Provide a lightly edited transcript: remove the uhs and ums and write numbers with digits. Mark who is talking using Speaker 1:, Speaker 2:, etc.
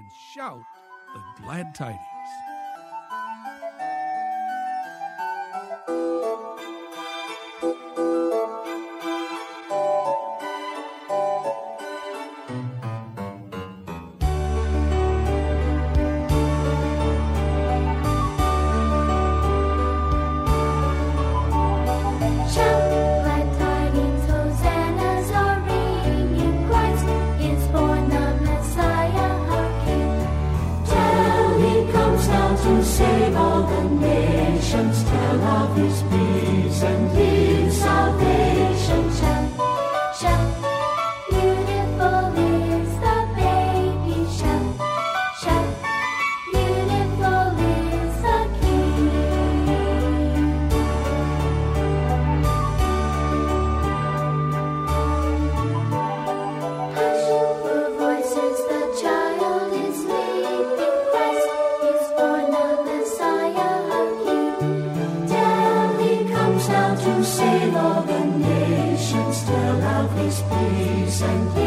Speaker 1: and shout the glad tidings.
Speaker 2: To save all the nations, tell of his peace and his salvation.
Speaker 3: Shout, shout, beautiful is the baby. Shout, shout, beautiful is the King. Hush the voices, the child is sleeping. Christ is born, the Messiah, our King.
Speaker 2: Tell he comes now to save all the nations, tell of his peace and his